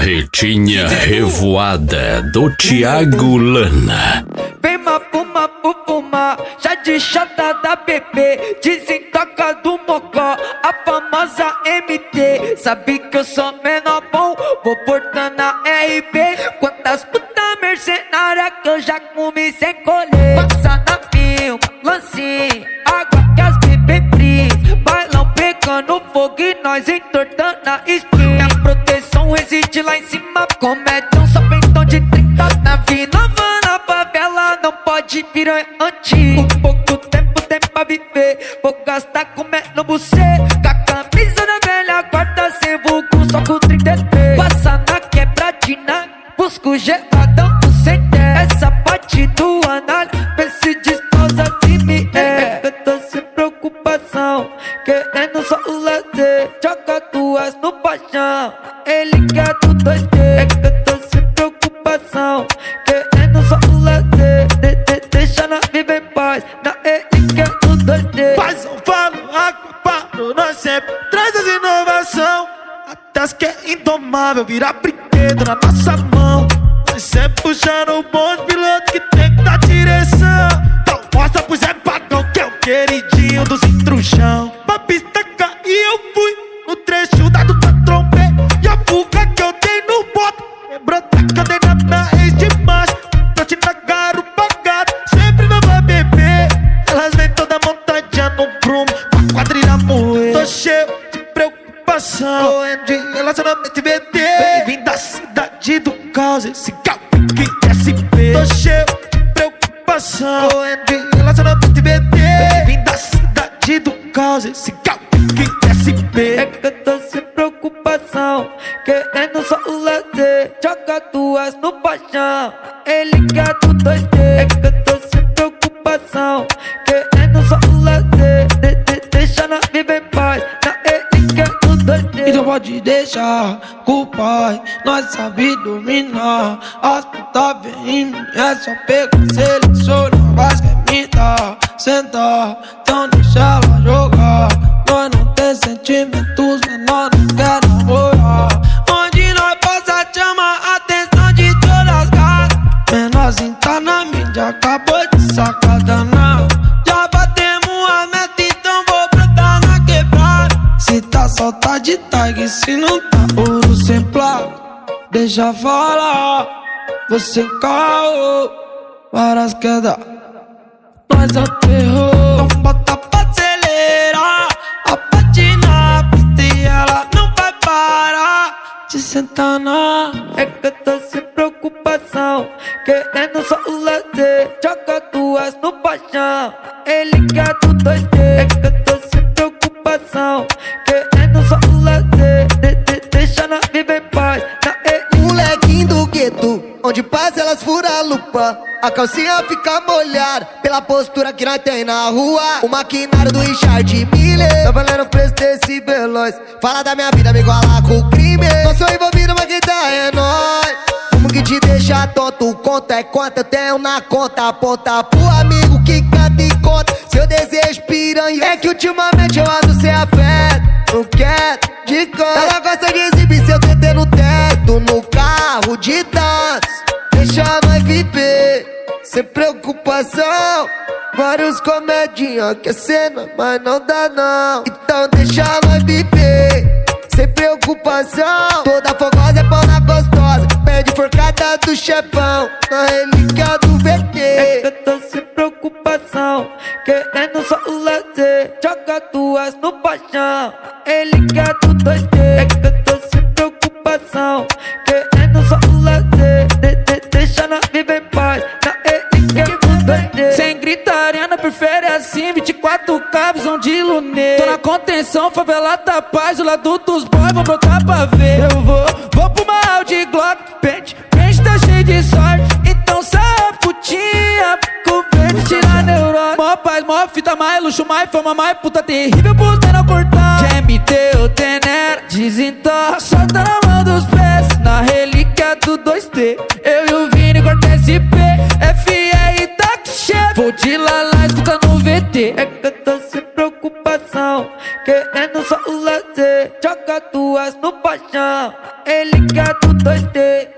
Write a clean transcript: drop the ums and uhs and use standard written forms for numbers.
Carretinha Revoada do Thiago Lana. Vem mapuma, pupuma, chá de chata da bebê, desentoca do mocó, a famosa MT. Sabe que eu sou menor bom, vou portando a RB. Quantas putas mercenárias que eu já comi sem colher. Passa na filma, lancinho, água que as bebê fris, bailão pegando fogo e nós entortando a espinha. Minha proteção reside lá em cima, comédia só pentão de 30. Na vila, na favela, não pode virar antigo. Pouco tempo tem pra viver, vou gastar comendo você. Com a camisa da velha guarda, sem vulgo, só com 33. Passa na quebradina, busco geladão do CT. Essa parte do anal, vê se disposa de me é. Eu tô sem preocupação, querendo só o lazer. Joga duas no paixão, ele quer do 2D. Eu tô sem preocupação, querendo só o lazer. Deixa na viver em paz, na ele quer do 2D. Mas eu falo, aquaparo, nós sempre traz as inovação. Até as que é indomável, virar brinquedo na nossa mão. Nós sempre puxando o bonde, piloto que tem que dar direção. Então mostra pro Zé Pagão que é o queridinho dos intrujão. Pra pista cair eu fui, no trecho dado da trombei. E a fuga que eu dei no boto, lembrou da cadeira na ex demais. Trote na garupa gato, sempre não vai beber. Elas vêm toda montadinha no prumo, com a quadrilha moer. Tô cheio de preocupação, correndo de relacionamento e VT. Bem-vindo da cidade do caos, esse Calpique SP. Tô cheio de preocupação, correndo de relacionamento e VT. Bem-vindo da cidade do caos, esse Calpique SP. É que eu tô sem preocupação, querendo só o lazer. Joga duas no paixão, ele quer do 2D. É que eu tô sem preocupação, querendo só o lazer. Deixa na viver em paz, na ele quer do 2D. Então pode deixar com o pai, nós sabe dominar. As putas vem em mim, é só pegar, seleciona, mas quer me dar, sentar, então deixa ela jogar. Nós não tem sentimentos, menor não quer namorar. Onde nós passa chama a atenção de todas as gatas. Menorzinho tá na mídia, acabou de sacada não. Já batemos a meta, então vou brotar na quebrada. Se tá solta de tag, se não tá ouro sem placa. Deixa falar, você caô, várias quedas, nós aterrou. Então bota pra acelerar, a parte na pista e ela não vai parar de sentar na. É que eu tô sem preocupação, querendo só o lazer. Joga duas no paixão, ele quer do 2D. É que eu tô sem preocupação, querendo só o lazer. Deixa na viver em paz, na ele. Molequinho do gueto, onde passa elas furam a lupa. A calcinha fica molhada pela postura que nós tem na rua. O maquinário do Richard Miller, tô valendo o preço desse veloz. Fala da minha vida, me igualar com o crime. Não sou envolvido, mas quem tá é nóis. Como que te deixa tonto, conta é quanto eu tenho na conta. Aponta pro amigo que canta e conta seu desejo piranha. É que ultimamente eu ando sem afeto, não quero de canto. Ela gosta de exibir seu TT no teto, no carro de dança. Deixa nós viver, sem preocupação. Vários comedinha que é cena, mas não dá não. Então deixa nós viver, sem preocupação. Toda fogosa é pau na gostosa, pede forcada do chefão, na relíquia do VT. É que eu tô sem preocupação, querendo só o lazer. Joga duas no paixão, ele quer do 2D. É que eu tô sem preocupação, querendo só o lazer. Deixa na viver em paz, na ele quer do 2D. Sem gritaria, não prefere assim, 24K, visão de lunê. Tô na contenção, favela da paz, o lado dos boys, vou brotar pra ver. Eu vou pro mal de Glock, pente tá cheio de sorte. Então sai putinha, com verde, tira neurose. Mó paz, mó fita, mais luxo, mais fama, mais puta terrível, puta não cortar. GMT, o Tenera, desentorra, solta na mão dos pés, na relíquia do 2D. Eu e o Vini, corta SP, FR, táxi, chefe. Vou de lalá, escuta no VT. É que eu tô sem preocupação, querendo só o lazer. Joga duas no paixão, ele quer do 2T.